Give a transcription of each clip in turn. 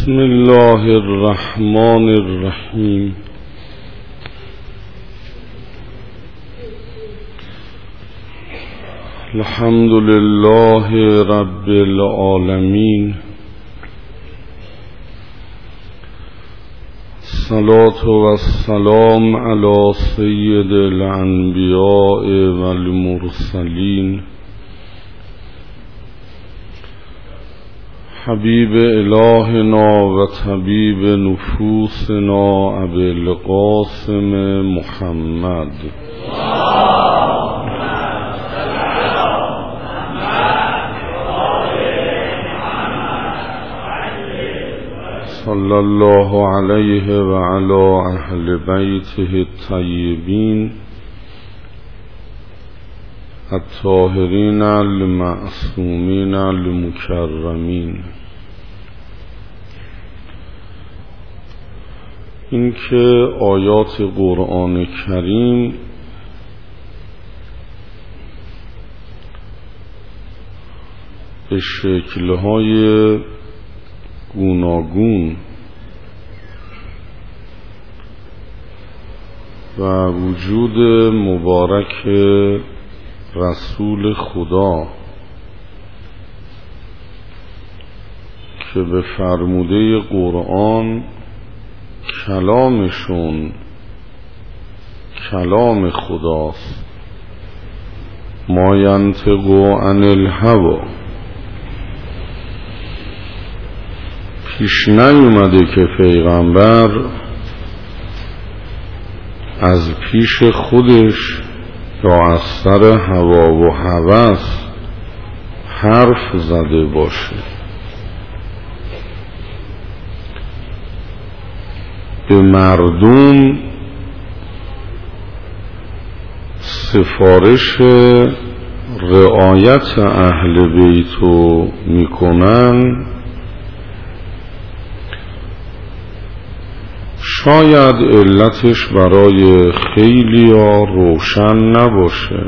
بسم الله الرحمن الرحیم. الحمد لله رب العالمین. الصلاة والسلام علی سید الانبیاء والمرسلین حبیب الهنا و طبیب نفوسنا ابی القاسم محمد صلی الله علیه و علی اهل بیته الطیبین الطاهرین المعصومین المکرمین. این که آیات قرآن کریم به شکل‌های گوناگون و وجود مبارک رسول خدا که به فرموده قرآن کلامشون کلام خداست، ما ینطق عن الهوی، پیش نیومده که پیغمبر از پیش خودش یا از سر هوا و هوس حرف زده باشه. به مردم سفارش رعایت اهل بیتو میکنن، شاید علتش برای خیلیا روشن نباشه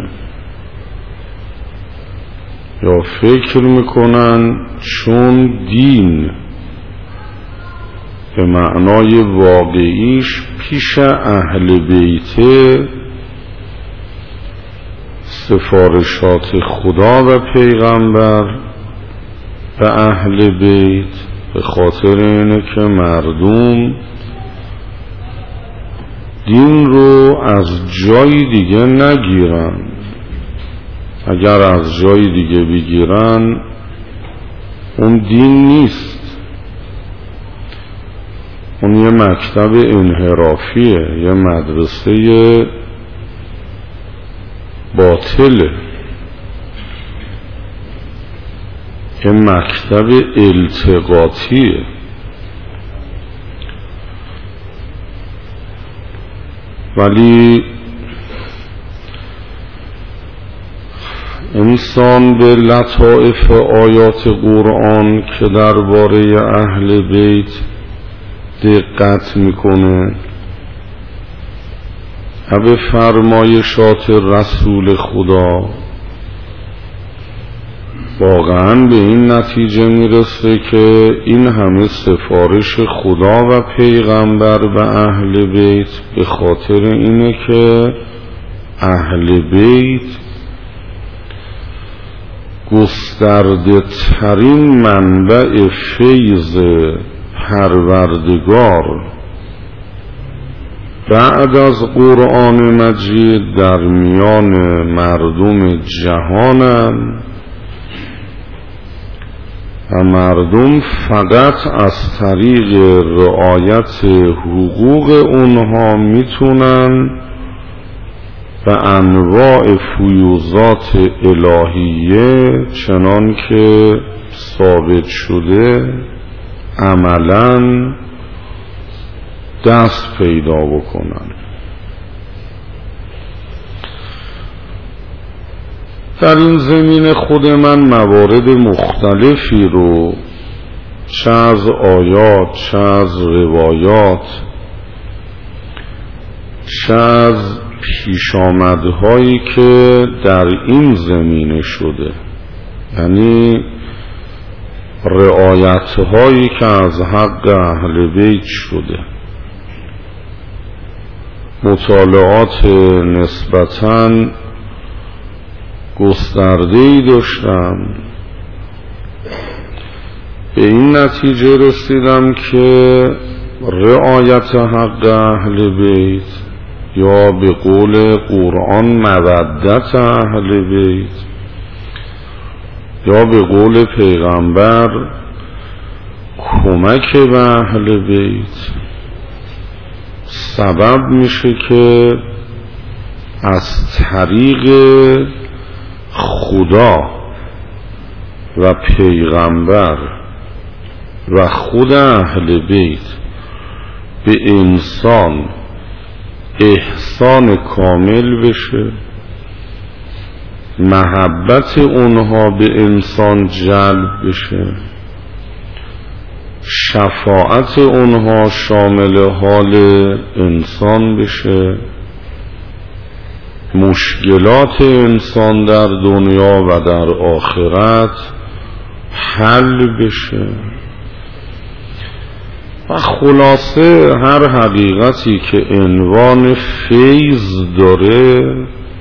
یا فکر میکنن چون دین به معنای واقعیش پیش اهل بیت سفارشات خدا و پیغمبر به اهل بیت، به خاطر اینه که مردم دین رو از جای دیگه نگیرن. اگر از جای دیگه بگیرن اون دین نیست، اون یه مکتب انحرافیه، یه مدرسه باطله، یه مکتب التقاطیه. ولی انسان به لطائف آیات قرآن که درباره اهل بیت دقت میکنه و به فرمایشات رسول خدا، واقعا به این نتیجه میرسه که این همه سفارش خدا و پیغمبر به اهل بیت به خاطر اینه که اهل بیت گسترده ترین منبع فیض پروردگار بعد از قرآن مجید در میان مردم جهانن و مردم فقط از طریق رعایت حقوق اونها میتونن به انواع فیوضات الهیه چنان که ثابت شده عملاً دست پیدا بکنن. در این زمین خود من موارد مختلفی رو چه از آیات، چه از روایات، چه از پیشامدهایی که در این زمینه شده، یعنی رعایت هایی که از حق اهل بیت شده. مطالعات نسبتاً گسترده‌ای داشتم، به این نتیجه رسیدم که رعایت حق اهل بیت یا به قول قرآن مودت اهل بیت یا به قول پیغمبر کمک به اهل بیت سبب میشه که از طریق خدا و پیغمبر و خود اهل بیت به انسان احسان کامل بشه، محبت اونها به انسان جلب بشه، شفاعت اونها شامل حال انسان بشه، مشکلات انسان در دنیا و در آخرت حل بشه. و خلاصه هر حقیقتی که عنوان فیض داره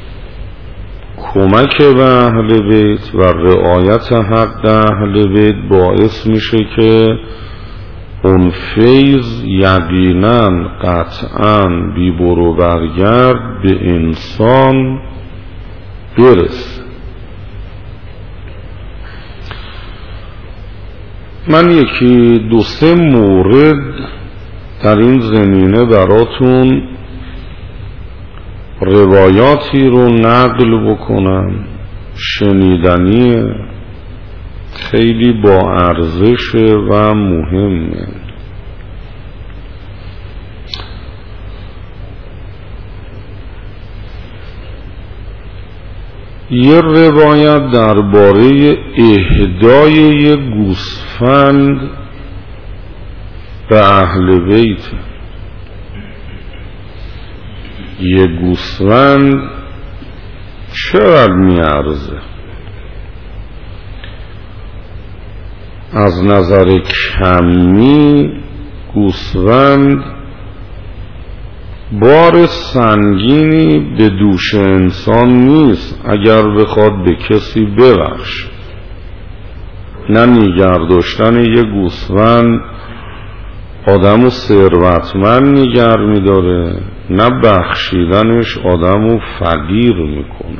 کمک به اهل بیت و رعایت حق اهل بیت باعث میشه که اون فیض یقیناً قطعاً بی برو برگرد به انسان برسه. من یکی دو سه مورد در این زمینه براتون روایاتی رو نقل بکنم، شنیدنیه، خیلی با ارزش و مهمه. یه روایت درباره اهدای یه گوسفند به اهل بیت. یه گوسفند چقدر میارزه؟ از نظر کمی گوسفند بار سنگینی به دوش انسان نیست اگر بخواد به کسی ببخشه. نه نگه داشتن یه گوسفند آدمو ثروتمند نگه میداره، نه بخشیدنش آدمو فقیر میکنه.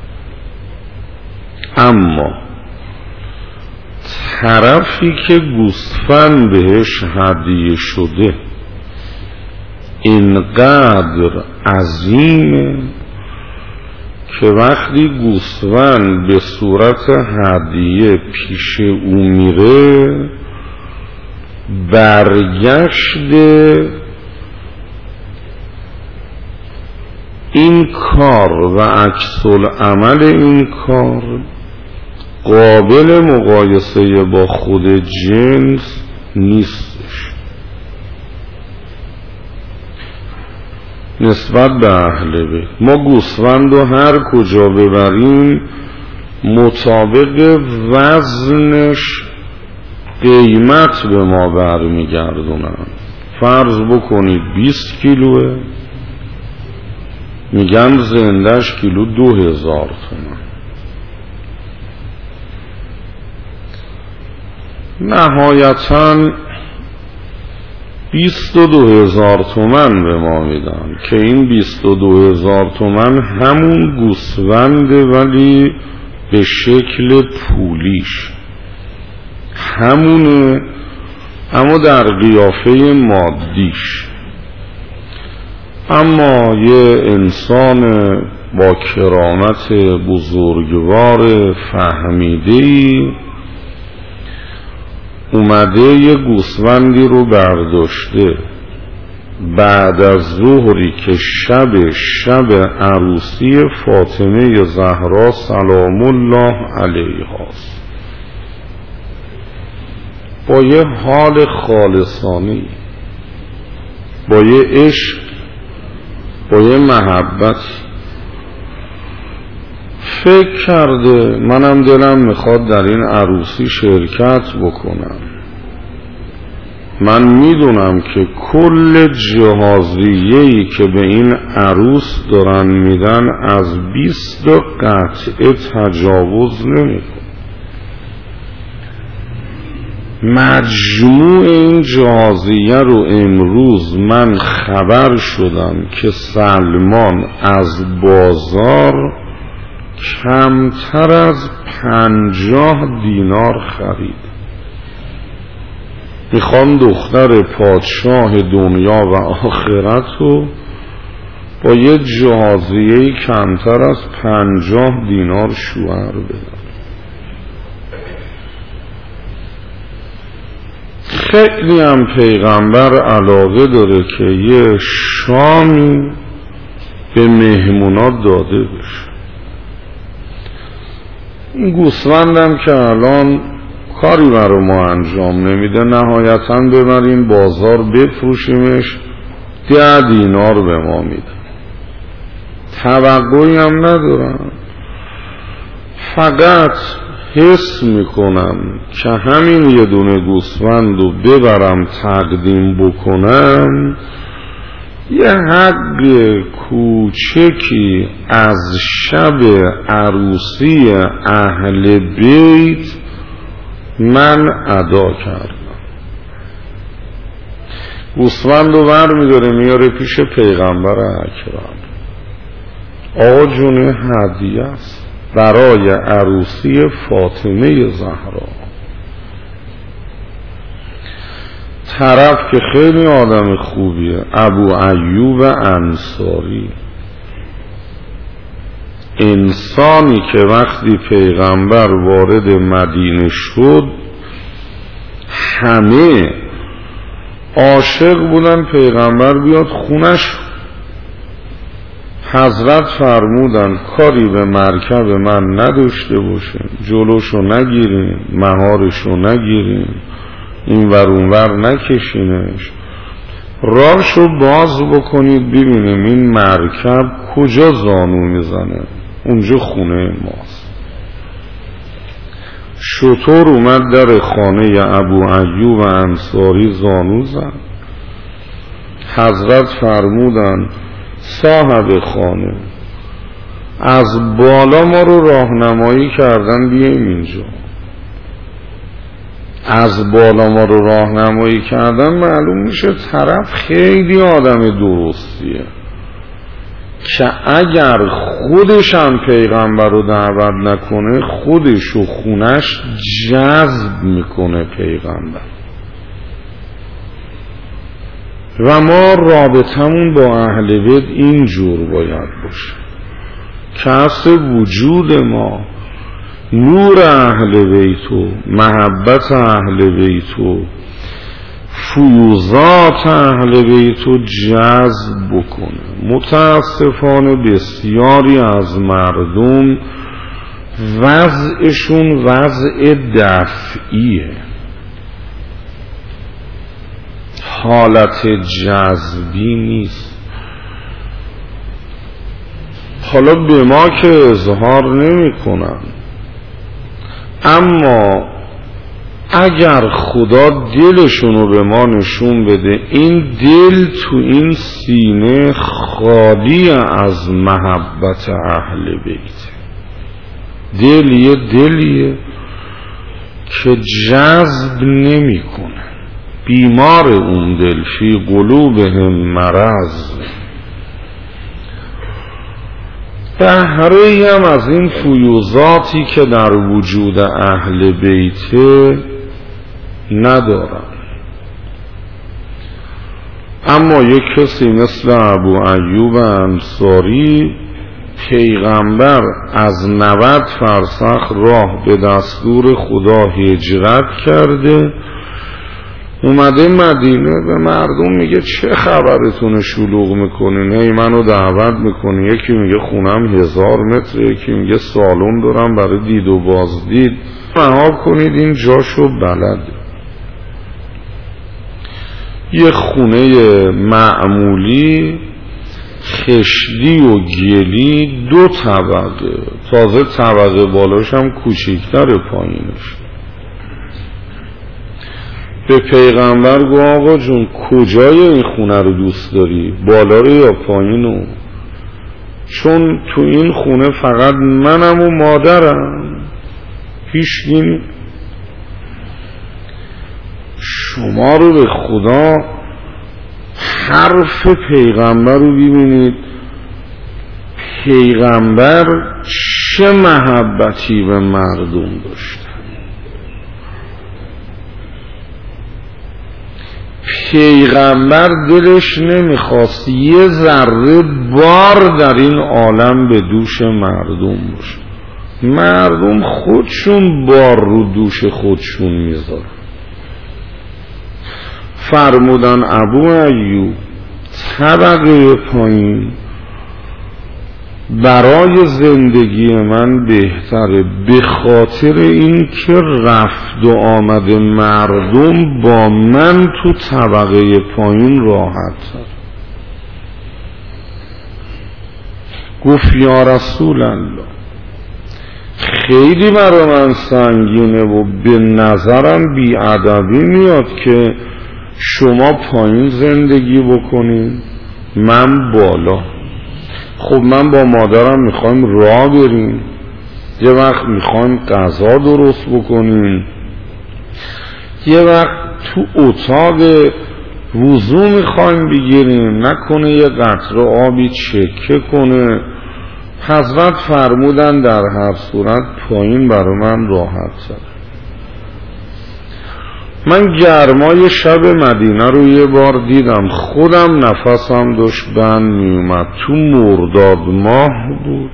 اما طرفی که گوسفند بهش هدیه شده اینقدر عظیمه که وقتی گوسفند به صورت هدیه پیش او میره، برگشت این کار و عکس العمل این کار قابل مقایسه با خود جنس نیستش. نسبت به اهل بیت ما گوسفند رو هر کجا ببریم مطابق وزنش قیمت به ما برمیگردونن. فرض بکنید 20 کیلوه، میگن زندش کیلو 2000 تومان. نهایتاً 22,000 تومان به ما میدن که این 22,000 تومان همون گوسفنده ولی به شکل پولیش همونه، اما در قیافه مادیش. اما یه انسان با کرامت بزرگوار فهمیده‌ای اومده یه گوسفندی رو برداشته بعد از ظهری که شب عروسی فاطمه زهرا سلام الله علیهاست، با یه حال خالصانه، با یه عشق، با یه محبت فکر کرده منم دلم میخواد در این عروسی شرکت بکنم. من میدونم که کل جهازیه‌ای که به این عروس دارن میدن از 20 قطعه تجاوز نمیکنه. مجموع این جهازیه رو امروز من خبر شدم که سلمان از بازار کمتر از 50 دینار خرید. میخوام دختر پادشاه دنیا و آخرت رو با یه جهازیه کمتر از 50 دینار شوهر بدم. خیلی هم پیغمبر علاقه داره که یه شامی به مهمونات داده بشه. این گوسفندم که الان کاری برای ما انجام نمیده، نهایتاً ببریم بازار بفروشیمش 10 دینار به ما میده. توقعی هم ندارم، فقط حس میکنم که همین یه دونه گوسفند رو ببرم تقدیم بکنم یه حق کوچکی از شب عروسی اهل بیت من ادا کردم. گوسفند رو برمیداره میاره پیش پیغمبر اکرم. آقا جون هدیه است برای عروسی فاطمه زهرا. طرف که خیلی آدم خوبیه، ابو ایوب انصاری، انسانی که وقتی پیغمبر وارد مدینه شد همه عاشق بودن پیغمبر بیاد خونش. حضرت فرمودن کاری به مرکب من نداشته باشیم، جلوشو نگیریم، مهارشو نگیریم، این ور اون ور نکشینش، راهشو باز بکنید ببینیم این مرکب کجا زانو میزنه، اونجا خونه ماست. شطور اومد در خانه ابو ایوب انصاری زانو زد. حضرت فرمودن صاحب خانه از بالا ما رو راهنمایی کردن بیایم اینجا. از بالا ما رو راهنمایی کردن معلوم میشه طرف خیلی آدم درستیه که اگر خودش هم پیغمبر رو دعوت نکنه خودش و خونش جذب میکنه پیغمبر. و ما رابطمون با اهل بیت اینجور باید باشه که اصل وجود ما نور اهل بیت و محبت اهل بیت و فیوزات اهل بیت و جذب بکنه. متاسفانه بسیاری از مردم وضعشون وضع دفعیه، حالت جذبی نیست. حالا به ما که اظهار نمی کنن، اما اگر خدا دلشونو به ما نشون بده این دل تو این سینه خالی از محبت اهل بیت، دل یه دلیه که جذب نمی کنه. بیمار اون دل، فی قلوبهم مرض. بهره‌ای هم از این فیوزاتی که در وجود اهل بیت ندارن. اما یک کسی مثل ابو ایوب انصاری، پیغمبر از 90 فرسخ راه به دستور خدا هجرت کرده، اومده مدینه، به مردم میگه چه خبرتون شلوغ میکنین، هی منو دعوت میکنین، یکی میگه خونم 1000 متر، یکی میگه سالن دارم برای دید و بازدید، رها کنید این جاشو بلد. یه خونه معمولی خشتی و گلی 2 طبقه، تازه طبقه بالاش هم کوچیک‌تر پایینش. به پیغمبر گو آقا جون کجای این خونه رو دوست داری، بالا رو یا پایینو؟ چون تو این خونه فقط منم و مادرم، هیچکی نیست. شما رو به خدا حرف پیغمبر رو ببینید، پیغمبر چه محبتی به مردم داشت. پیغمبر دلش نمیخواست یه ذره بار در این عالم به دوش مردم باشه. مردم خودشون بار رو دوش خودشون میذارن. فرمودن ابو ایوب طبقه پایین برای زندگی من بهتره، به خاطر این که رفت و آمد مردم با من تو طبقه پایین راحت تر. گفت یا رسول الله خیلی برای من سنگینه و به نظرم بیادبی میاد که شما پایین زندگی بکنید من بالا. خب من با مادرم میخوایم راه بریم، یه وقت میخوایم غذا درست بکنیم، یه وقت تو اتاق وضو میخوایم بگیریم، نکنه یه قطره آبی چکه کنه. حضرت فرمودن در هر صورت پایین برای من راحت تر. من گرمای شب مدینه رو یه بار دیدم، خودم نفسم داشت بند میومد، تو مرداد ماه بود.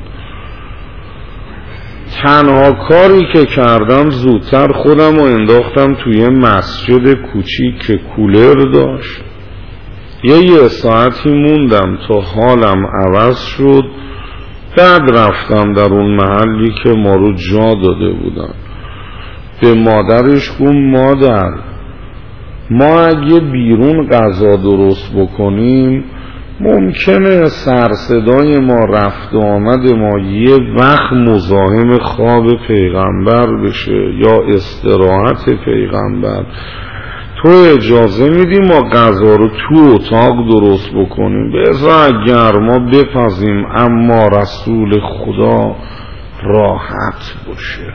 تنها کاری که کردم زودتر خودم رو انداختم توی مسجد کوچیک که کولر داشت، یه ساعتی موندم تا حالم عوض شد. بعد رفتم در اون محلی که ما رو جا داده بودن. به مادرش گفت مادر ما اگه بیرون غذا درست بکنیم ممکنه سرصدای ما رفت و آمد ما یه وقت مزاحم خواب پیغمبر بشه یا استراحت پیغمبر، تو اجازه میدی ما غذا رو تو اتاق درست بکنیم؟ بذار اگر ما بپزیم اما رسول خدا راحت باشه.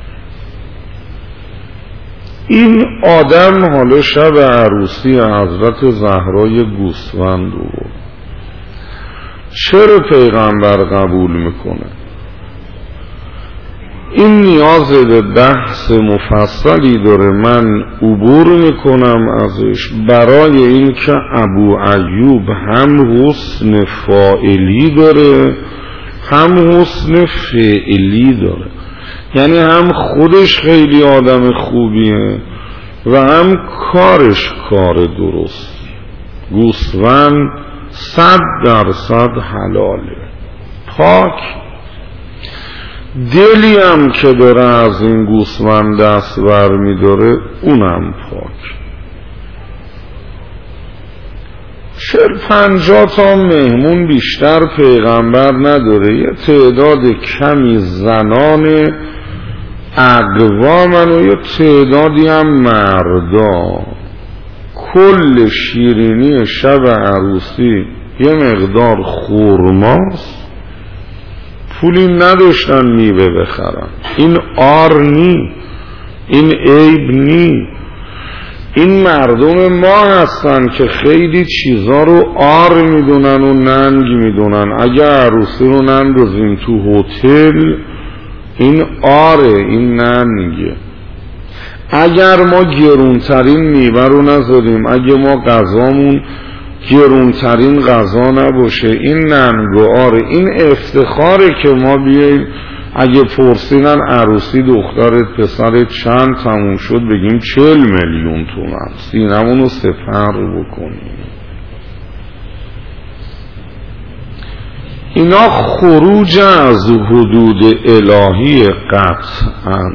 این آدم حالا شب عروسی حضرت زهرای گوسفند بود. چرا پیغمبر قبول میکنه؟ این نیاز به بحث مفصلی داره، من عبور میکنم ازش برای این که ابو ایوب هم حسن فاعلی داره هم حسن فعلی داره، یعنی هم خودش خیلی آدم خوبیه و هم کارش کار درستی. گوسفند 100% حلاله، پاک. دلی هم که داره از این گوسفند دست بر می‌داره اونم پاک. 40-50 تا مهمون بیشتر پیغمبر نداره، یه تعداد کمی زنان اقوامن و یه تعدادی هم مردا. کل شیرینی شب عروسی یه مقدار خرماست، پولی نداشتن میوه بخرن. این آر نی، این عیب نی، این مردم ما هستن که خیلی چیزا رو آر میدونن و ننگ میدونن. اگر عروسی رو نندازیم تو هتل این آره، این ننگه. اگر ما گرونترین میوه رو نذاریم، اگه ما غذامون گرونترین غذا نباشه، این ننگ و آره. این افتخاره که ما بیاییم اگه پرسیدن عروسی دخترت پسرت چند تموم شد بگیم 40 میلیون تومان، سینمون رو سپر بکنیم. اینا خروج از حدود الهی قطعاً.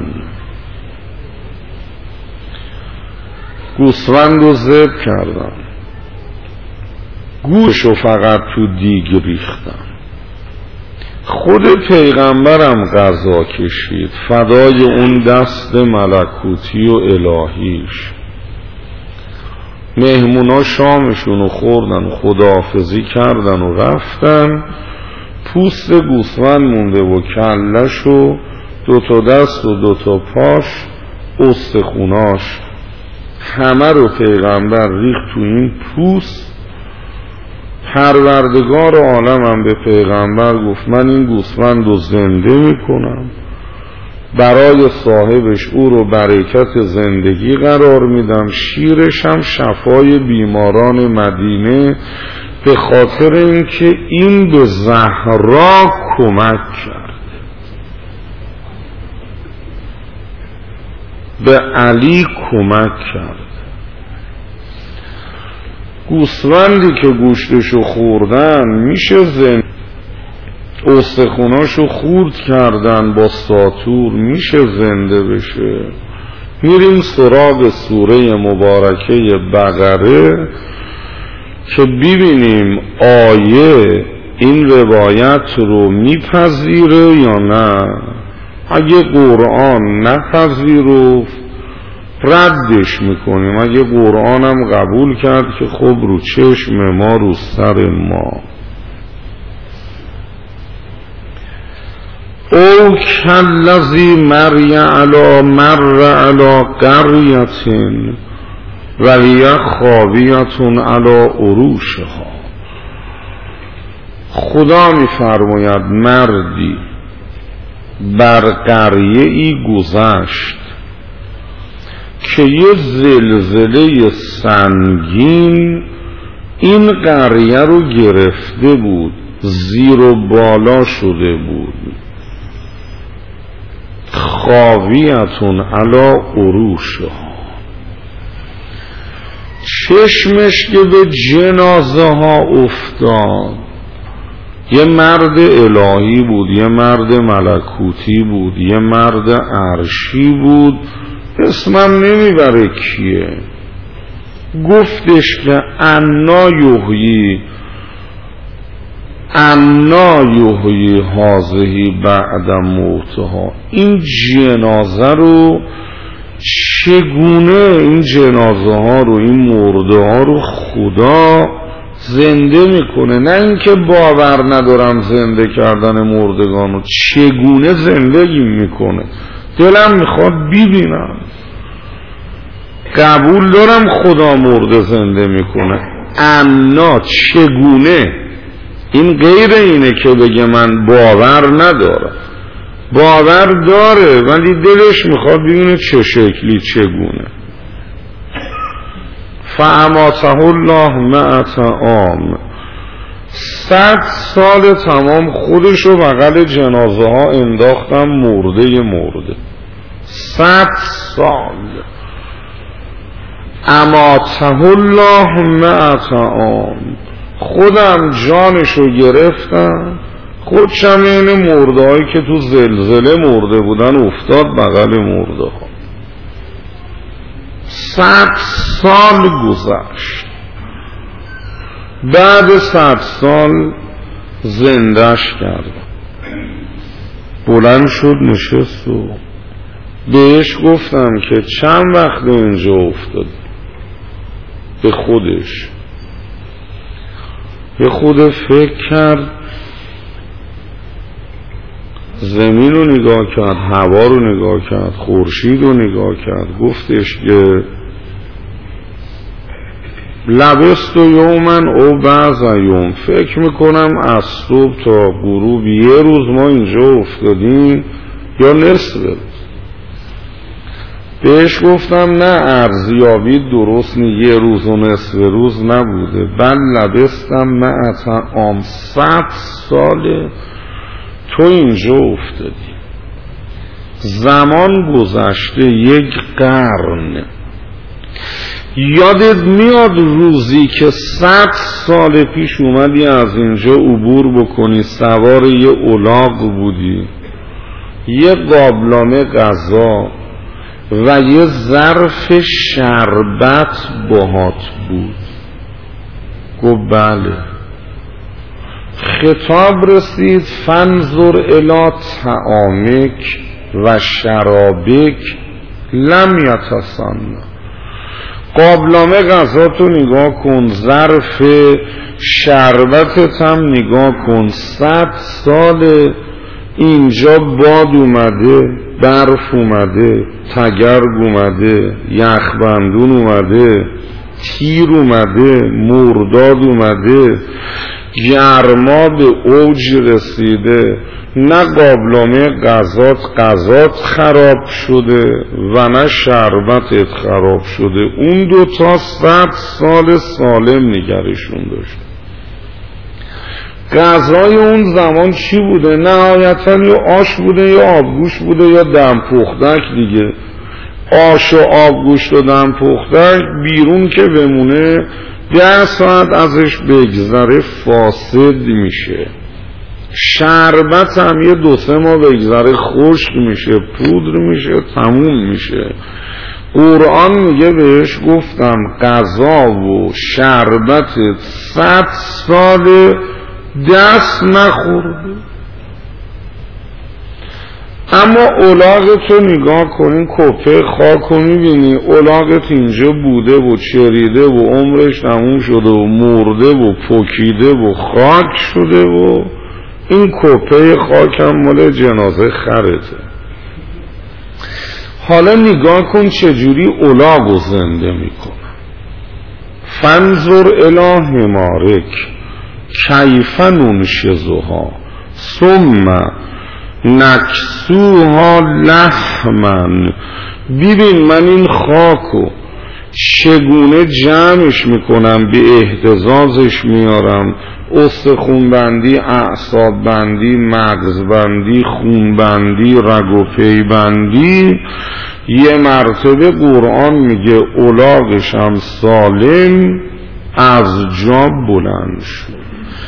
گوسفند رو ذبح کردن، گوشو فقط تو دیگ ریختم. خود پیغمبرم غذا کشید فدای اون دست ملکوتی و الهیش. مهمونا شامشونو خوردن، خداحافظی کردن و رفتن. پوست گوسفند مونده و کلش و 2 دست و 2 پاش، استخوناش، همه رو پیغمبر ریخت تو این پوست. پروردگار عالمم به پیغمبر گفت من این گوسفند رو زنده میکنم، برای صاحبش او رو برکت زندگی قرار میدم، شیرش هم شفای بیماران مدینه، به خاطر اینکه این به زهرا کمک کرد، به علی کمک کرد. گوسفندی که گوشتشو خوردن میشه زنده، استخوناشو خورد کردن با ساطور میشه زنده بشه. میریم سراغ سوره مبارکه بقره که ببینیم آیه این روایت رو میپذیره یا نه. اگه قرآن نپذیرفت ردش میکنیم، اگه قرآنم قبول کرد که خب رو چشم ما رو سر ما. او کالذی مر علی قریة و هی خاویة علی عروشها. خدا میفرماید مردی بر قریه ای گذشت که یه زلزله سنگین این قریه رو گرفته بود، زیر و بالا شده بود. خاویتون علی عروشها، چشمش که به جنازه ها افتاد. یه مرد الهی بود، یه مرد ملکوتی بود، یه مرد عرشی بود، اسمم نمیبره کیه. گفتش که انا یحیی هذه بعد موتها. این جنازه رو چگونه، این جنازه ها رو، این مرده ها رو خدا زنده میکنه؟ نه اینکه باور ندارم زنده کردن مردگان رو، چگونه زندگی میکنه دلم میخواد ببینم. قبول دارم خدا مرده زنده میکنه، انا چگونه؟ این غیر اینه که بگه من باور ندارم. باور داره ولی دلش میخواد ببینه چه شکلی، چگونه. فاماته الله 100 عام. 100 سال تمام خودشو بغل جنازه ها انداختم، مرده 100 سال. اماته الله 100 عام. خودم جانشو گرفتم، خودشم این مرده هایی که تو زلزله مرده بودن افتاد بغل مرده ها. 100 سال گذشت. بعد 100 سال زندهش کردم. بلند شد نشست و بهش گفتم که چند وقت اینجا افتاد. به خودش به خود فکر کرد، زمین رو نگاه کرد، هوا رو نگاه کرد، خورشید رو نگاه کرد. گفتش که لبست و یومن او بعض یوم، فکر میکنم از صبح تا غروب یه روز ما اینجا افتادیم یا نصف روز. بهش گفتم نه، ارزیابی درست نی، یه روز و نصف روز نبوده، بل لبستم 100 عام. 100 ساله تو اینجا افتادی. زمان گذشته 1 قرن. یادت میاد روزی که 100 سال پیش اومدی از اینجا عبور بکنی، سوار یه الاغ بودی، یه قابلمه غذا و یه ظرف شربت باهات بود. گفت بله. خطاب رسید فانظر الی طعامک و شرابک لم یتسنى، قابلمه غذاتو نگاه کن، ظرف شربتت هم نگاه کن، 100 سال اینجا باد اومده، برف اومده، تگرگ اومده، یخبندون اومده، تیر اومده، مرداد اومده، گرما به اوج رسیده، نه قابلمه غذات خراب شده و نه شربتت خراب شده، اون دوتا 100 سال سالم نگرشون داشت. غذای اون زمان چی بوده؟ نهایتا یا آش بوده یا آبگوشت بوده یا دمپختک دیگه. آش و آبگوشت و دمپختک بیرون که بمونه 10 ساعت ازش بگذره فاسد میشه. شربت هم یه 2-3 ماه بگذره خشک میشه، پودر میشه، تموم میشه. قرآن میگه بهش گفتم غذا و شربت 100 سال دست نخورده. اما الاغتو نگاه کنین، کپه خاکو میبینی، الاغت اینجا بوده و چریده و عمرش تموم شده و مرده و پکیده و خاک شده و این کپه خاک هم مال جنازه خرته. حالا نگاه کن چجوری الاغو زنده میکنه. فانظر الی حمارک کیف ننشزها ثم نکسوها لحما، ببین من این خاکو چگونه جمعش میکنم، به اهتزازش میارم، استخون بندی، اعصاب بندی، مغز بندی، خون بندی، رگ و پی بندی. یه مرتبه قرآن میگه الاغش هم سالم از جا بلند شد.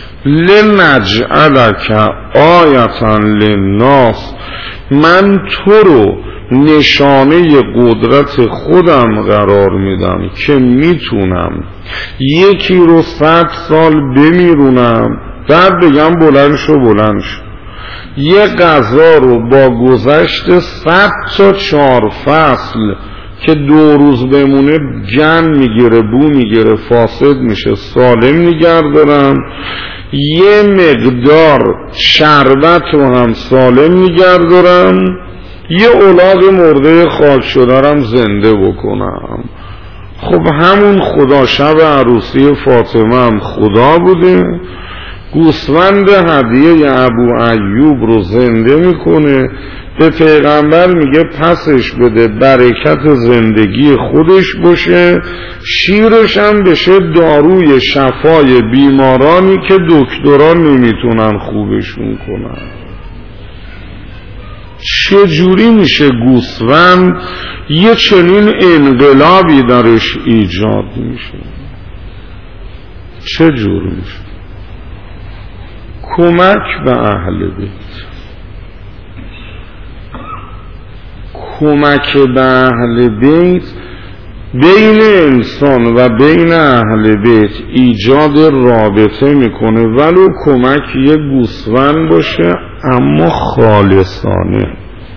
لنجعلک آیتا للناس، من تو رو نشانه قدرت خودم قرار میدم که میتونم یکی رو 100 سال بمیرونم بعد بگم بلند شو بلند شو. یه غذا رو با گذشت 100 تا 4 فصل که 2 روز بمونه گن میگیره، بو میگیره، فاسد میشه، سالم نگه دارم. یه مقدار شربت رو هم سالم نگه دارم، یه الاغ مرده خاک شده هم زنده بکنم. خب همون خدا شب عروسی فاطمه هم خدا بوده، گوسفند هدیه ابو ایوب رو زنده میکنه، به پیغمبر میگه پسش بده برکت زندگی خودش باشه، شیرش هم بشه داروی شفای بیمارانی که دکتران نمیتونن خوبشون کنن. چجوری میشه گوسفند یه چنین انقلابی درش ایجاد میشه؟ چجور میشه؟ کمک به اهل بیت، کمک به اهل بیت بین انسان و بین اهل بیت ایجاد رابطه میکنه، ولو کمک یه گوسفند باشه اما خالصانه.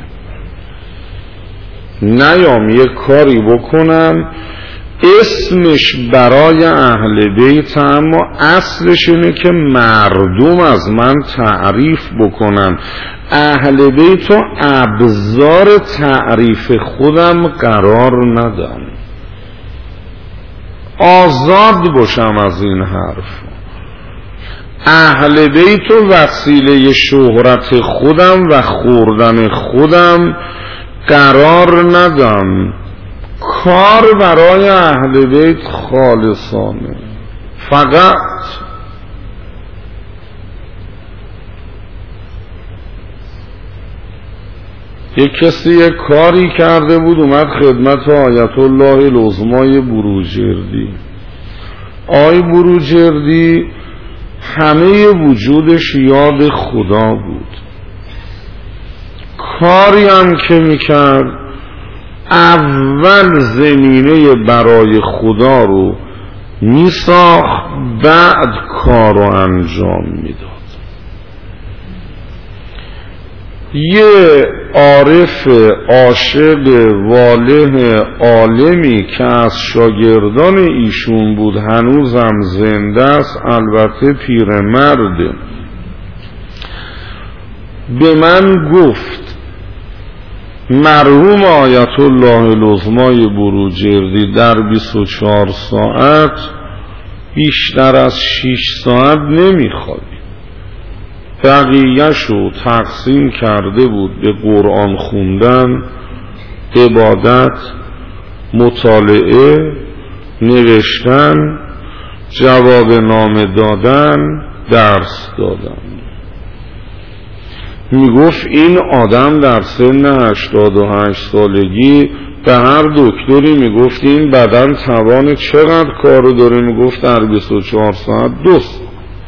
نیام یه کاری بکنم اسمش برای اهل بیت اما اصلش اینه که مردم از من تعریف بکنن، اهل بیت و ابزار تعریف خودم قرار ندم، آزاد باشم از این حرف. اهل بیت و وسیله شهرت خودم و خوردن خودم قرار ندم. کار برای اهل بیت خالصانه. فقط یک کسی یک کاری کرده بود، اومد خدمت آیت الله العظمای بروجردی. آی بروجردی همه وجودش یاد خدا بود، کاری هم که میکرد اول زمینه برای خدا رو میساخت، بعد کار رو انجام میداد. یه عارف عاشق واله عالمی که از شاگردان ایشون بود، هنوزم زنده است، البته پیرمرده، به من گفت مرحوم آیت الله العظمای بروجردی در 24 ساعت بیشتر از 6 ساعت نمیخوابید. بقیه‌شو تقسیم کرده بود به قرآن خوندن، عبادت، مطالعه، نوشتن، جواب نامه دادن، درس دادن. میگفت این آدم در سن 88 سالگی به هر دکتری میگفت این بدن توان چقدر کارو داره، میگفت در 24 ساعت 2 ساعت.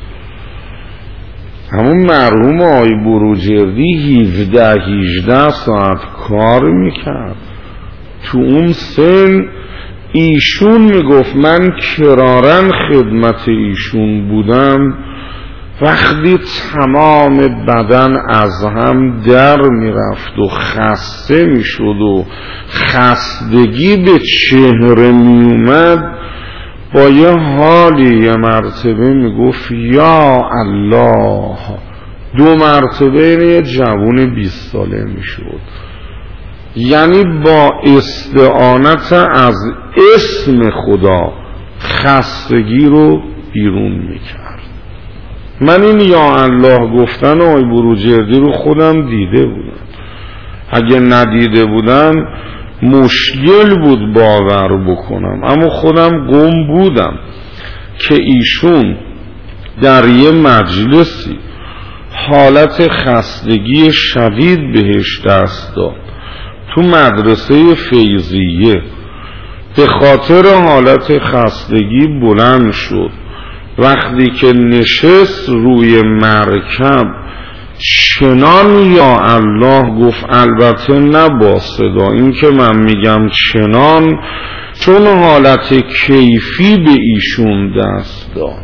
همون مرحوم آقای بروجردی 17-18 ساعت کار میکرد. تو اون سن ایشون میگفت من کرارن خدمت ایشون بودم، وقتی تمام بدن از هم در میرفت و خسته میشد و خستگی به چهره میومد، با یه حالی یه مرتبه میگفت یا الله، 2 مرتبه یه جوون 20 ساله میشد. یعنی با استعانت از اسم خدا خستگی رو بیرون میکرد. من این یا الله گفتن آقای بروجردی رو خودم دیده بودم. اگه ندیده بودم مشکل بود باور بکنم، اما خودم گم بودم که ایشون در یه مجلسی حالت خستگی شدید بهش دست داد. تو مدرسه فیضیه به خاطر حالت خستگی بلند شد. وقتی که نشست روی مرکب چنان یا الله گفت، البته نه با صدا، این که من میگم چنان چون حالت کیفی به ایشون دست داد.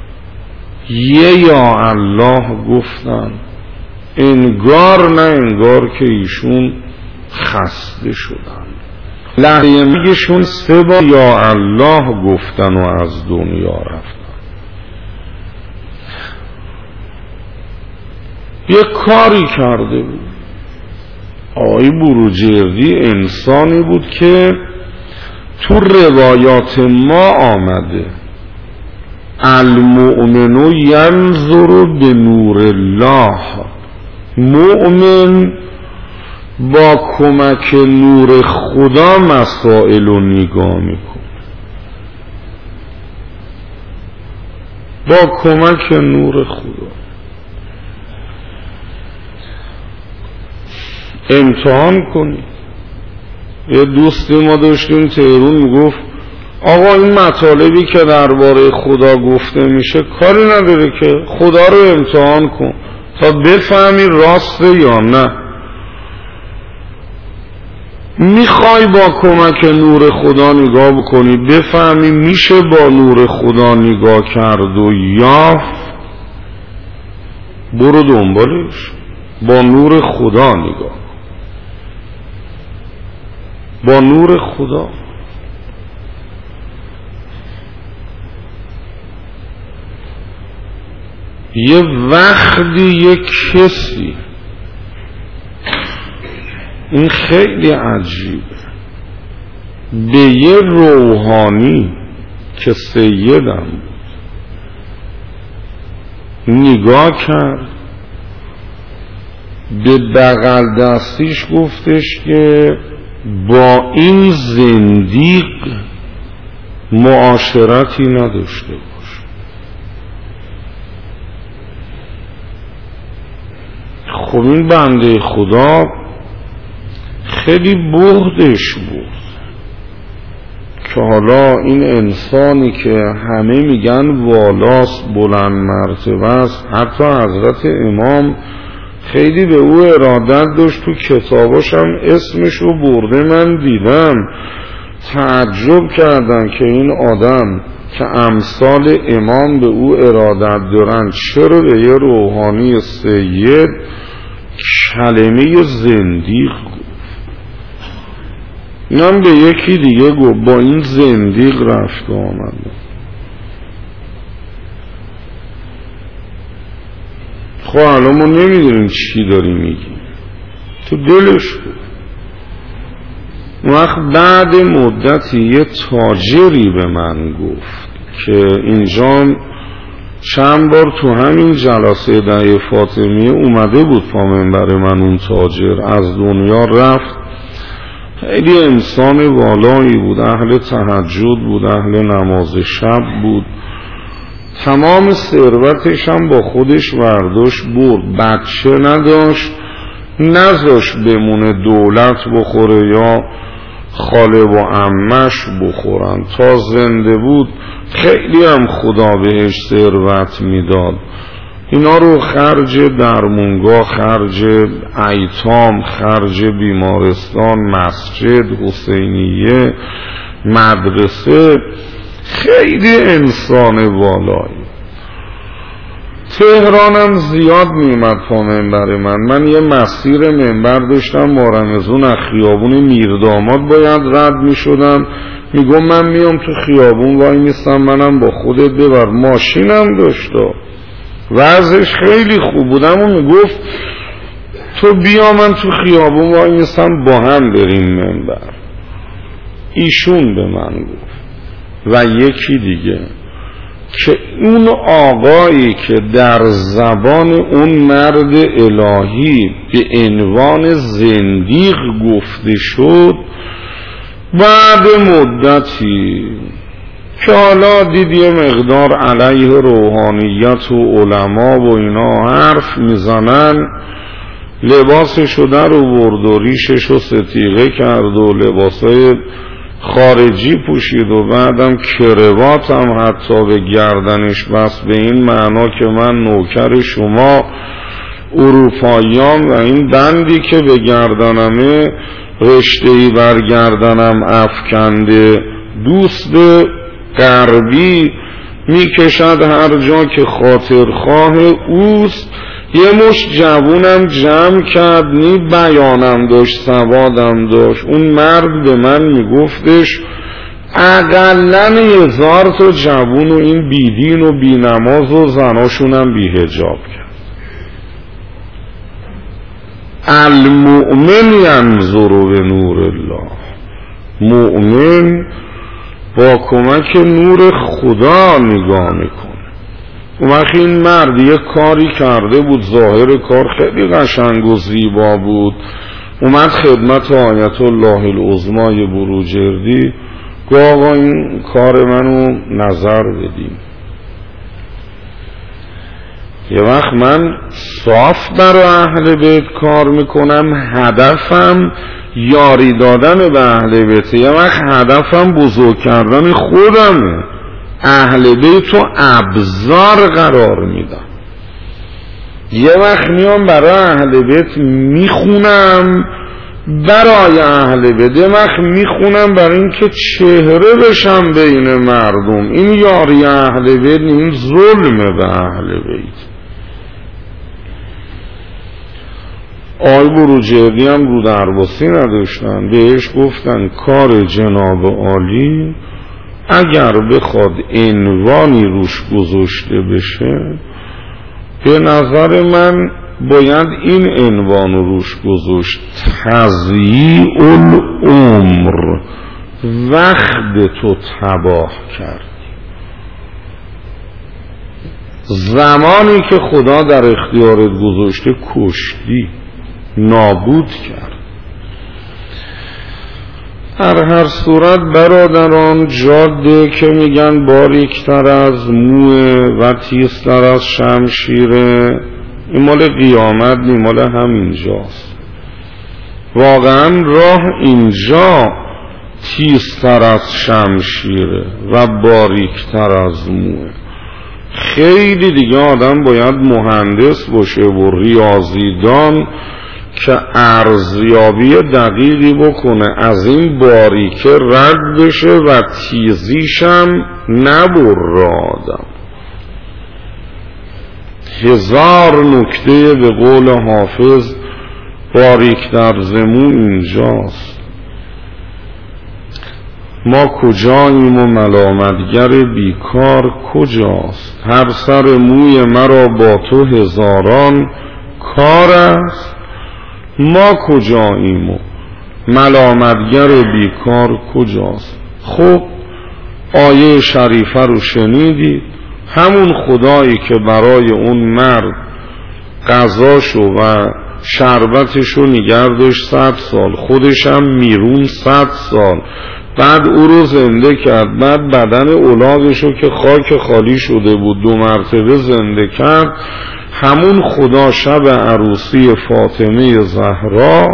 یا الله گفتن، انگار نه انگار که ایشون خسته شدن. لحظه میگشون 3 بار یا الله گفتن و از دنیا رفتن. یه کاری کرده بود. آقای بروجردی انسانی بود که تو روایات ما آمده المؤمن ینظر به نور الله، مؤمن با کمک نور خدا مسائل رو نگاه میکنه. با کمک نور خدا. امتحان کنید. یه دوستی ما داشتیم تهران میگفت آقا این مطالبی که درباره خدا گفته میشه کاری نداره که خدا رو امتحان کن تا بفهمی راسته یا نه. میخوای با کمک نور خدا نگاه بکنی بفهمی میشه با نور خدا نگاه کرد و یافت، برو دنبالش. با نور خدا نگاه، با نور خدا. یه وقتی یه کسی، این خیلی عجیبه، به یه روحانی که سیدم نگاه کرد، به بغل دستیش گفتش که با این زندیق معاشرتی نداشته باش. خب این بنده خدا خیلی بغضش بود که حالا این انسانی که همه میگن والاست، بلند مرتبه است، حتی حضرت امام خیلی به او ارادت داشت، تو کتاباش هم اسمشو برده. من دیدم تعجب کردن که این آدم که امثال امام به او ارادت دارن چرا به یه روحانی سید کلمه زندیق گفت؟ اینم به یکی دیگه گفت با این زندیق رفت و آمده. خب الان ما نمیدونیم چی داری میگی، تو دلش بود. وقت بعد مدتی یه تاجری به من گفت که اینجا چند بار تو همین جلسه دعی فاطمیه اومده بود پا منبر من. اون تاجر از دنیا رفت، خیلی انسان والایی بود، اهل تهجد بود، اهل نماز شب بود، تمام ثروتش هم با خودش برداشت برد، بچه نداشت، نذاشت بمونه دولت بخوره یا خاله و عمش بخورن. تا زنده بود خیلی هم خدا بهش ثروت میداد، اینا رو خرج درمونگاه، خرج ایتام، خرج بیمارستان، مسجد، حسینیه، مدرسه، خیلی انسان والایی. تهرانم زیاد میومد پا منبر من یه مسیر منبر داشتم با رمزون از خیابون میرداماد باید رد میشدم، میگم من میام تو خیابون وای میستم، منم با خودت ببر. ماشینم داشتا، وضعش خیلی خوب بودم و میگفت تو بیا من تو خیابون وای میستم با هم بریم منبر. ایشون به من گفت و یکی دیگه که اون آقایی که در زبان اون مرد الهی به عنوان زندیق گفته شد، بعد مدتی که حالا دید یه مقدار علیه روحانیت و علما و اینا حرف میزنن، لباسشو در آورد و ریششو ستیغه کرد و لباسای خارجی پوشید و بعدم کروات هم حتی به گردنش بست، به این معنا که من نوکر شما اروپاییام و این بندی که به گردنمه رشته‌ای بر گردنم افکنده دوست غربی میکشد هر جا که خاطرخواه اوست. یه مش جوونم جمع کرد، نی بیانم داشت، سوادم داشت. اون مرد به من میگفتش اقلن 1000 تا جوون و این بیدین و بینماز و زناشونم بی‌حجاب کرد. المؤمن ینظر به نور الله، مؤمن با کمک نور خدا نگاه میکنه. اون وقت این مرد یک کاری کرده بود، ظاهر کار خیلی قشنگ و زیبا بود، اومد خدمت آیت الله العظمای بروجردی، گفت آقا این کار منو نظر بدیم. یه وقت من صاف برای اهل بیت کار میکنم، هدفم یاری دادن به اهل بیت، یه وقت هدفم بزرگ کردن خودمه. اهل بیت رو ابزار قرار میدم. یه وقت میام برای اهل بیت میخونم، برای اهل بیت، یه وقت میخونم برای اینکه چهره بشم بین مردم. این یاری اهل بیت، این ظلمه به اهل بیت. آی بروجردی هم رو درباسی نداشتن، بهش گفتن کار جناب عالی اگر بخواد عنوانی روش گذاشته بشه، به نظر من باید این عنوان روش گذاشت: تضییع العمر، وقت تو تباه کردی، زمانی که خدا در اختیارت گذاشته کشتی، نابود کرد. هر صورت برادران، جاده که میگن باریکتر از موه و تیزتر از شمشیره، این مال قیامت نی، مال همینجاست. واقعا راه اینجا تیزتر از شمشیره و باریکتر از موه. خیلی دیگه آدم باید مهندس باشه و ریاضیدان که ارزیابی دقیقی بکنه از این باریکه رد بشه و تیزیشم نبرادم. 1000 نکته به قول حافظ باریک در زمون اینجاست. ما کجاییم و ملامتگر بیکار کجاست؟ هر سر موی مرا با تو هزاران کار است. ما کجاییم و ملامتگر بیکار کجاست؟ خب آیه شریفه رو شنیدید. همون خدایی که برای اون مرد غذاشو و شربتشو نگه داشت 100 سال، خودش هم میرون 100 سال، بعد او رو زنده کرد، بعد بدن اولادشو که خاک خالی شده بود 2 مرتبه زنده کرد، همون خدا شب عروسی فاطمه زهرا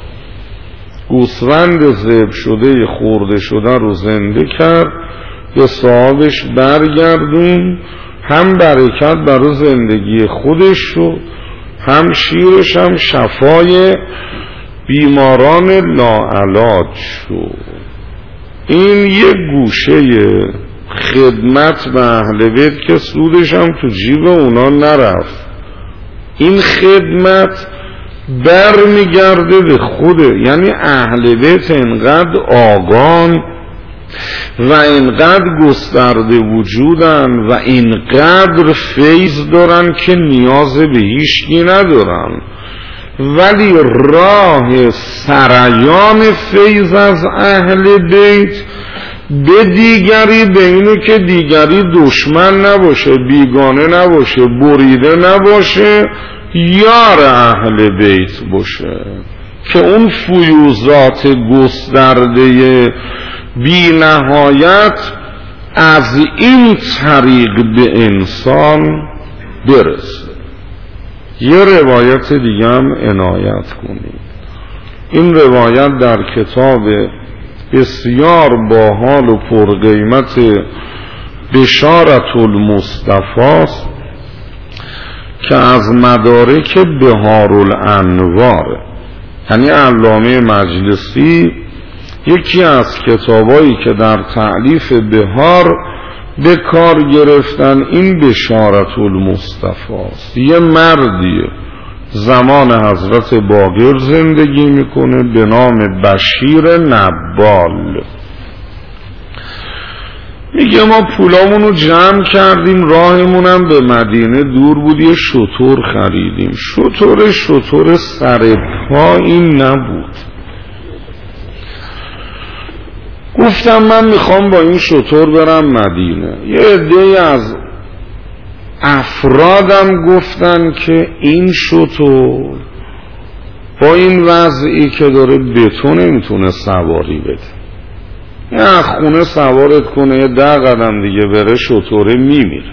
گوسفند ذبح شده خورده شده رو زنده کرد، به صاحبش برگردون، هم برکت برای زندگی خودش شد، هم شیرش هم شفای بیماران لاعلاج شد. این یک گوشه خدمت به اهل بیت که سودش هم تو جیب اونا نرفت. این خدمت برمیگرده به خوده، یعنی اهل بیت انقدر آگان و اینقدر گسترده وجودن و اینقدر فیض دارن که نیاز به هیچکی ندارن، ولی راه سریان فیض از اهل بیت به دیگری، به اینه که دیگری دشمن نباشه، بیگانه نباشه، بریده نباشه، یار اهل بیت باشه، که اون فیوزات گسترده بی نهایت از این طریق به انسان برسه. یه روایت دیگه هم عنایت کنید. این روایت در کتاب بسیار باحال و پرقیمت بشارت المصطفی است که از مدارک بهار الانوار، یعنی علامه مجلسی یکی از کتابایی که در تألیف بهار به کار گرفتن این بشارت المصطفی است. یه مردیه زمان حضرت باقر زندگی میکنه به نام بشیر نبال. میگه ما پولامونو جمع کردیم، راهمونم به مدینه دور بود، یه شتر خریدیم. شتر سر پا این نبود. گفتم من میخوام با این شتر برم مدینه. یه عده‌ای از افرادم گفتن که این شتر با این وضعی که داره به تو نمیتونه سواری بده، یه خونه سوارت کنه، یه 10 قدم دیگه بره شتره میمیره.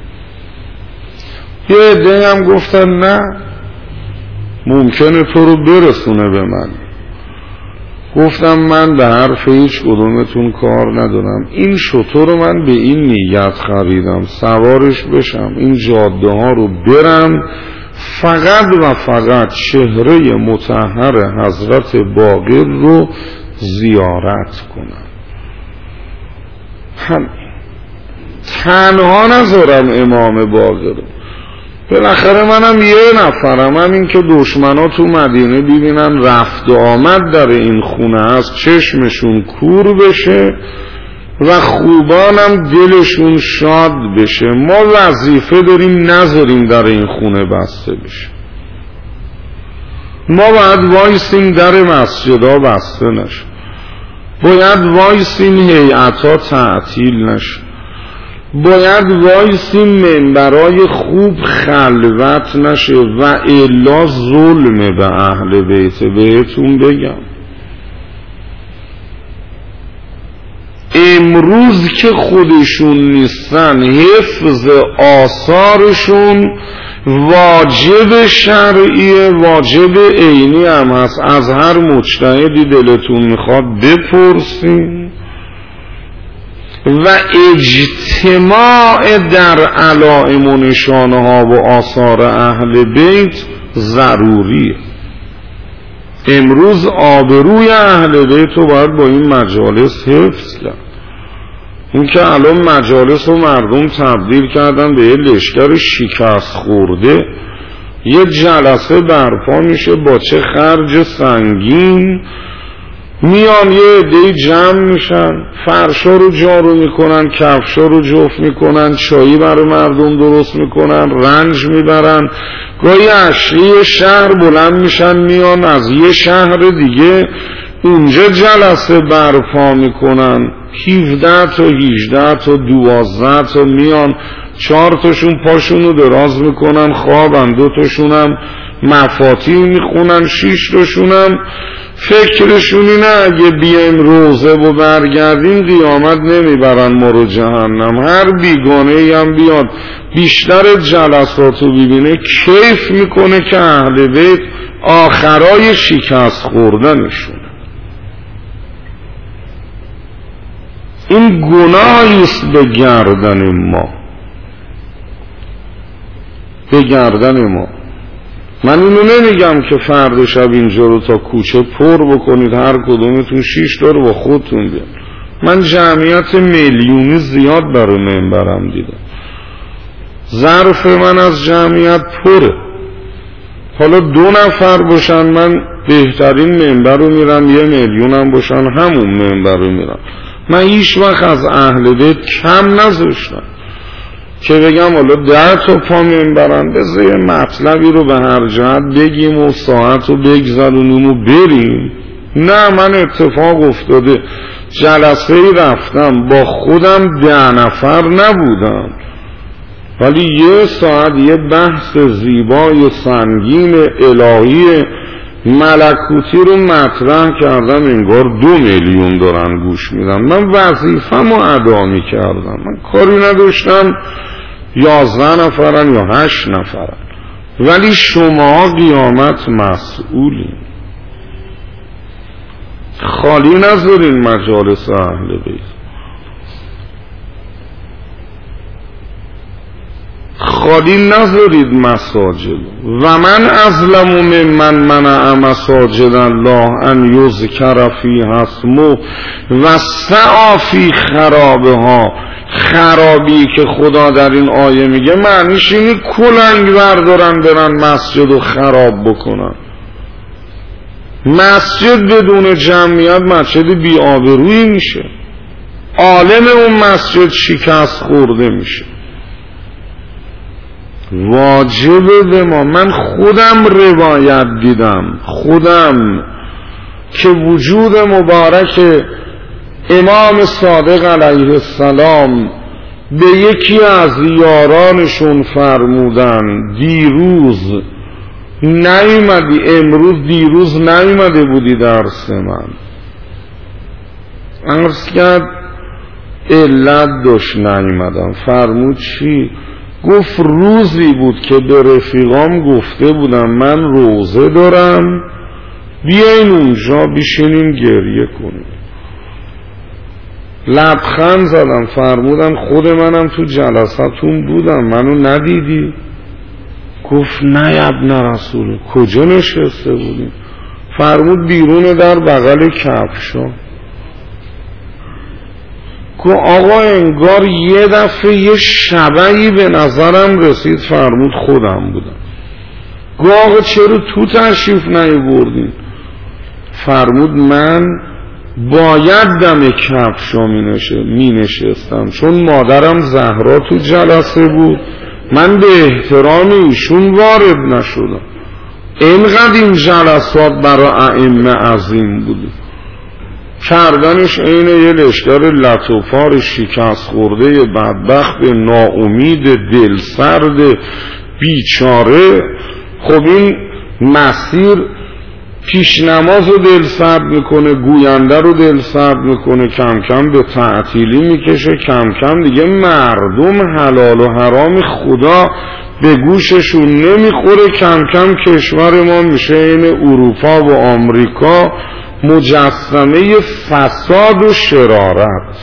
یه عده‌ای هم گفتن نه، ممکنه تو رو برسونه به من. گفتم من به حرف هیچ کدومتون کار ندارم، این شتر رو من به این نیت خریدم سوارش بشم، این جاده ها رو برم، فقط و فقط چهره مطهر حضرت باقر رو زیارت کنم. همین، تنها نذارم امام باقر. بالاخره منم یه نفرم، همین که دشمنا تو مدینه ببینن رفت و آمد در این خونه هست چشمشون کور بشه و خوبانم دلشون شاد بشه. ما وظیفه داریم نذاریم در این خونه بسته بشه. ما باید وایسیم در مسجدها بسته نشه، باید وایسیم هیئتها تعطیل نشه، باید وایسیم منبرای خوب خلوت نشه و الا ظلم به اهل بیت. بهتون بگم امروز که خودشون نیستن، حفظ آثارشون واجب شرعیه، واجب عینی هم هست. از هر مجتهدی دلتون میخواد بپرسین و اجتماع در علائم و نشانه ها و آثار اهل بیت ضروریه. امروز آبروی اهل بیت رو باید با این مجالس حفظ کرد. این که الان مجالس رو مردم تبدیل کردن به یه لشکر شکست خورده، یه جلسه برپا میشه با چه خرج سنگین، میان یه عده‌ای جمع میشن، فرشا رو جارو میکنن، کفشا رو جفت میکنن، چایی برای مردم درست میکنن، رنج میبرن، گاهی اشری شهر بلند میشن میان از یه شهر دیگه اونجا جلسه برپا میکنن، 17 تا 18 تا 12 تا میان، 4 تاشون پاشونو دراز میکنن خوابن، 2 تاشون هم مفاتیح میخونن، 6 تاشون هم فکرشون اینه اگه بیایم روزه و برگردیم قیامت نمیبرن ما رو جهنم. هر بیگانه ای هم بیاد بیشتر جلساتو ببینه کیف میکنه که اهل بیت آخرای شکست خوردنشون. این گناهیست به گردن ما، به گردن ما. من اینو نمیگم که فرد شب اینجا رو تا کوچه پر بکنید، هر کدومتون 6 تا رو با خودتون بیاد. من جمعیت میلیونی زیاد برای منبرم دیدم، ظرف من از جمعیت پره. حالا 2 نفر باشن من بهترین منبر رو میرم، 1 میلیون هم باشن همون منبر رو میرم. من هیچ وقت از اهل بیت کم نذاشتم که بگم حالا 10 تا پا منبرن بذار یه مطلبی رو به هر جهت بگیم و ساعت رو بگذرونیم و بریم. نه، من اتفاق افتاده جلسه ای رفتم با خودم 10 نفر نبودم، ولی 1 ساعت یه بحث زیبای سنگین الهی ملکوتی رو مطرح کردم، انگار 2 میلیون دارن گوش میدن. من وظیفه‌مو ادا می‌کردم، من کاری نداشتم 11 نفرن یا 8 نفرن، ولی شما قیامت مسئولین. خالی نذارین مجالس اهل بیت، خالی نذارید مساجد. و من ازلم ممن منع مساجد الله ان یذکر فیها اسمه و سعی فی خرابها. خرابی که خدا در این آیه میگه معنیش اینی کلنگ بردارن برن مسجد و خراب بکنن. مسجد بدون جمعیت مسجد بی آبرویی میشه، عالم اون مسجد شکست خورده میشه. واجبه به ما. من خودم روایت دیدم، خودم که وجود مبارک امام صادق علیه السلام به یکی از یارانشون فرمودن دیروز نیومدی، امروز دیروز نیومده بودی درس من. عرض کرد علت داشت نیومدم. فرمود چی؟ گفت روزی بود که به رفیقام گفته بودم من روزه دارم بیاین اونجا بشینیم گریه کنیم. لبخند زدم. فرمودن خود منم تو جلساتون بودم، منو ندیدی؟ گفت نه ابن رسول. کجا نشسته بودیم؟ فرمود بیرون در بغل کفشا. گفت آقا انگار یه دفعه یه شبعی به نظرم رسید. فرمود خودم بودم. گفت آقا چرا تو تشریف نیاوردین؟ فرمود من باید دم کفشا می نشستم چون مادرم زهرا تو جلسه بود، من به احترام ایشون وارد نشدم. اینقدر این جلسات برای ائمه عظیم بود. کردنش عین یه لشکر لطوفار شکست خورده بدبخت ناامید دلسرد بیچاره. خب این مسیر پیش نماز رو دل سرد میکنه، گوینده رو دل سرد میکنه، کم کم به تعطیلی میکشه، کم کم دیگه مردم حلال و حرام خدا به گوششون نمیخوره. کم کم کشور ما میشه این اروپا و آمریکا، مجسمه فساد و شرارت.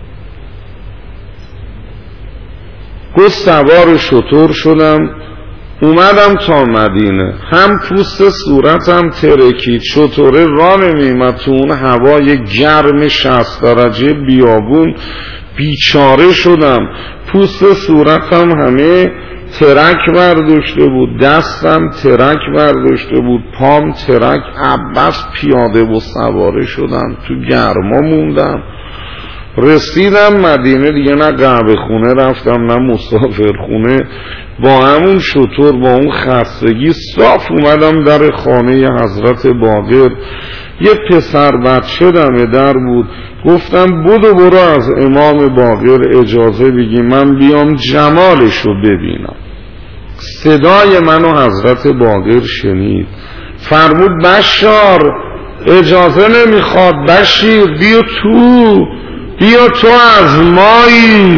گفت سوار شتر شدم اومدم تا مدینه، هم پوست صورتم ترکید، شطوره راه نمی‌آمد تو اون هوای گرم 60 درجه بیابون، بیچاره شدم. پوست صورتم همه ترک برداشته بود، دستم ترک برداشته بود، پام ترک. عباس پیاده و سواره شدم، تو گرما موندم. رسیدم مدینه دیگه، نه قهوه خونه رفتم نه مسافر خونه، با همون شطور با اون خستگی صاف اومدم در خانه حضرت باقر. یه پسر بچه دم در بود، گفتم برو از امام باقر اجازه بگی من بیام جمالشو ببینم. صدای منو حضرت باقر شنید، فرمود بشار اجازه نمیخواد، بشیر بیا تو از مایی.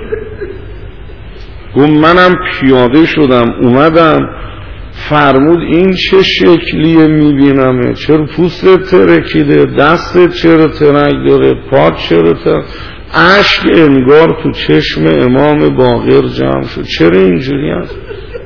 گفت منم پیاده شدم اومدم. فرمود این چه شکلیه میبینمه؟ چرا پوستت ترکیده؟ دستت چرا ترک داره؟ پات چرا ترک؟ اشک انگار تو چشم امام باقر جمع شد. چرا اینجوری هست؟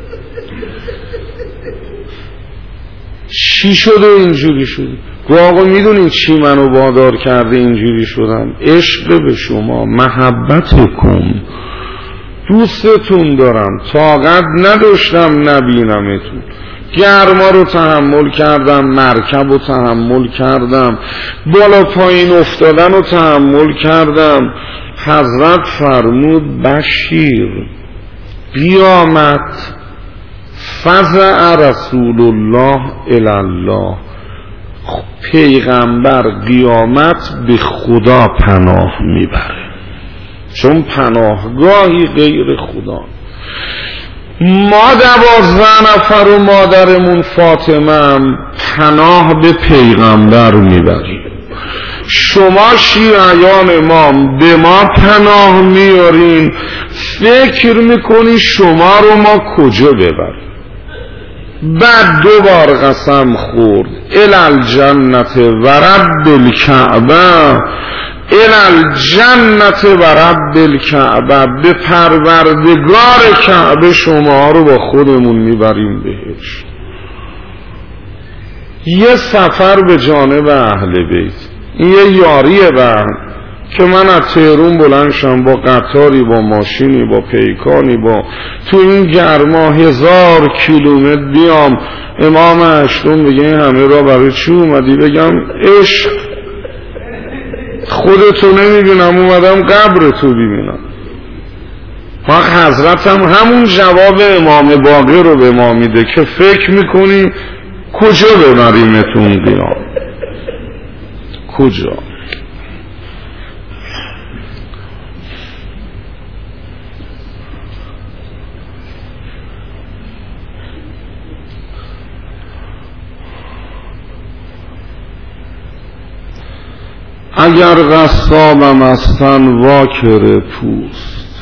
چی شده اینجوری شده؟ گفت آقا میدونین چی منو وادار کرده اینجوری شدم؟ عشق به شما، محبت کن، دوستتون دارم، طاقت نداشتم نبینمتون. گرما رو تحمل کردم، مرکب رو تحمل کردم، بالا پایین افتادن رو تحمل کردم. حضرت فرمود بشیر قیامت فزع رسول الله الی الله، پیغمبر قیامت به خدا پناه میبره، چون پناهگاهی غیر خدا. ما 12 نفر و مادرمون فاطمه پناه به پیغمبر میبریم. شما شیعیان امام به ما پناه میارین، فکر میکنی شما رو ما کجا ببریم؟ بعد 2 بار قسم خورد، الالجنت و رب الکعبه، الالجنت و رب الکعبه، به پروردگار کعبه شما رو با خودمون میبریم بهش. یه سفر به جانب اهل بیت، این یه یاریه که من از تهران بلند شم با قطاری، با ماشینی، با پیکانی، با تو این گرما 1000 کیلومتر بیام امام هشتم بگه این همه را برای چی اومدی؟ بگم عشق، خودتو نمیبینم اومدم قبر تو ببینم. حضرتم همون جواب امام باقر رو به ما میده که فکر میکنی کجا ببریمتون قیام؟ کجا؟ اگر قصابم هستن واکر پوست،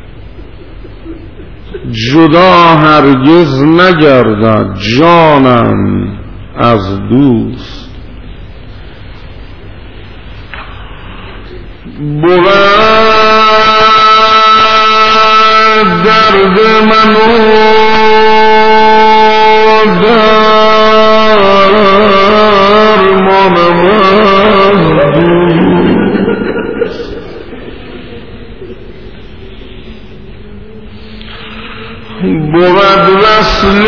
جدا هرگز نگردد جانم از دوست. بود درد منو بود وصل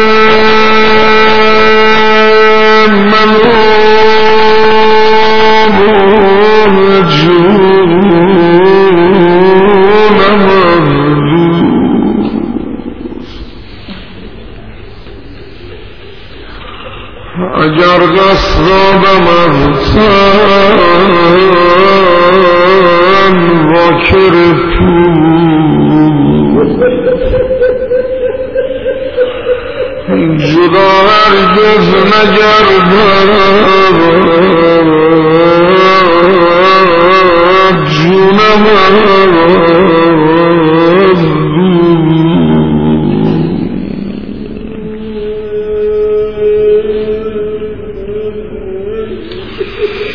منو جونم اگر قصدم از تن واکر جدا هرگز نگردد جونم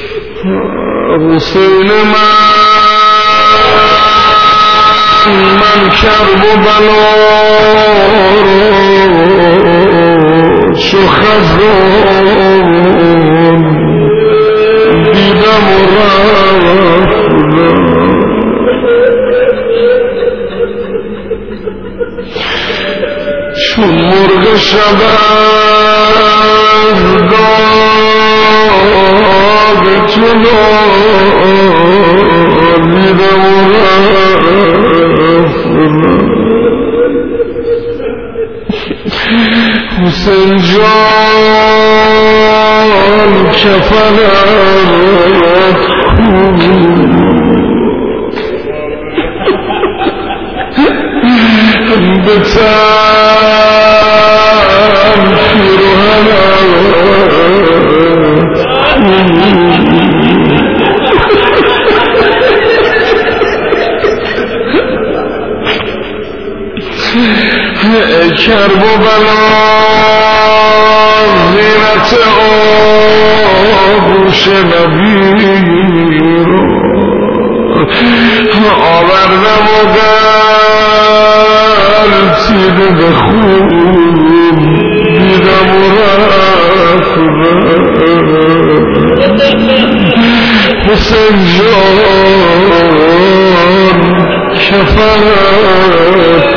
حسین من من کرب و بلا چو خزان دیدم و رفتم چون مرغ شب از داغ جلو دیدم و رفتم حسین جان کفنت بتن پیرهنت کرب و بلا زینت آغوش نبی آوردم و غلطیده به خون دیدم و رفتم حسین جان کفنت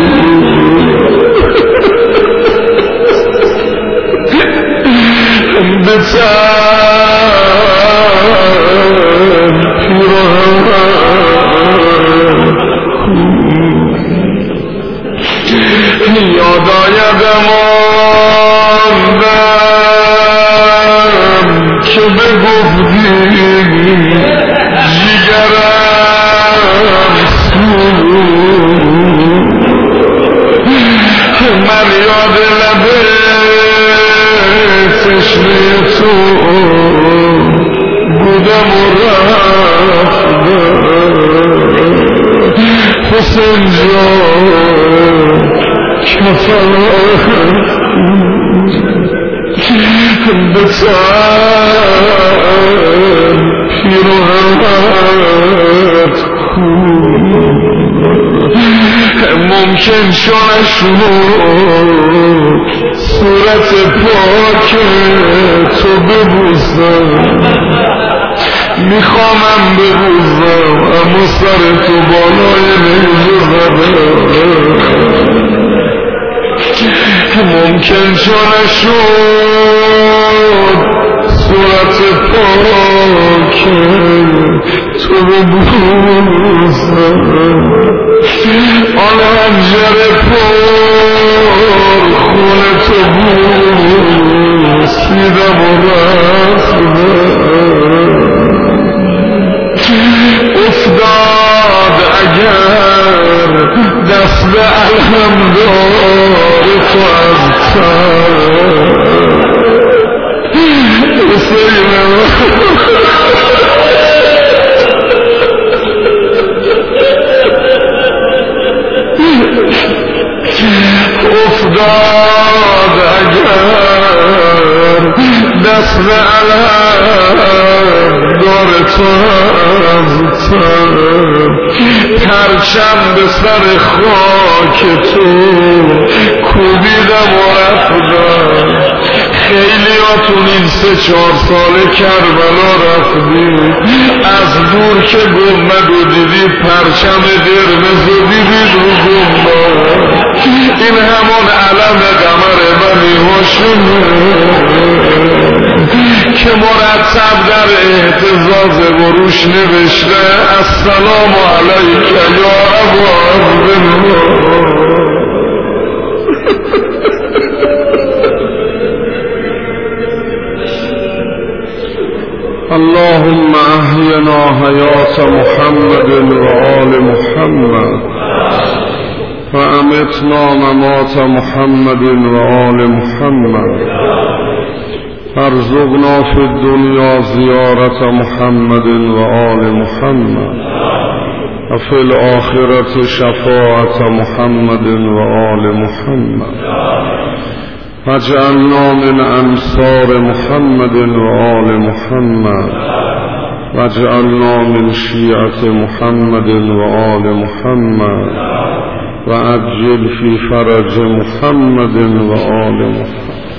بتن پیرهنت یاد آیدم آندم که بگفتی جیگرم من یاد لبه تشنه تو بودم و رفتم حسین جان کفنت بتن پیرهنت ممکن شونش بود صورت پاک تو ببوسم میخوامم ببوسم اما سر تو بالای نیزه زدم ممکن شونش بود صورت پاک تو ببوسم آن حنجر پر خون تو بوسیدم و رفتم افتاد اگر دست به الهم داری تو از تن حسینم افتاد اگر دست به علم دار تو از تن پرچم به سر خاک تو کوبیدم و رفتم خیلی هاتون این 3-4 ساله کربلا رفتی از دور که گنبد و دیدی پرچم قرمز و دیدید رو گنبد این همان علم قمر بنی هاشم که مرتب در اهتزاز بروش نوشته السلام علیک یا ابا عبدالله اللهم احینا حیات محمد و آل محمد و امتنا ممات محمد و آل محمد ارزقنا فی الدنیا زیارت محمد و آل محمد و فی الآخرة شفاعت محمد و آل محمد واجعلنا من انصار محمد و آل محمد واجعلنا من شیعة محمد و آل محمد و عجل فی فرج محمد و آل محمد.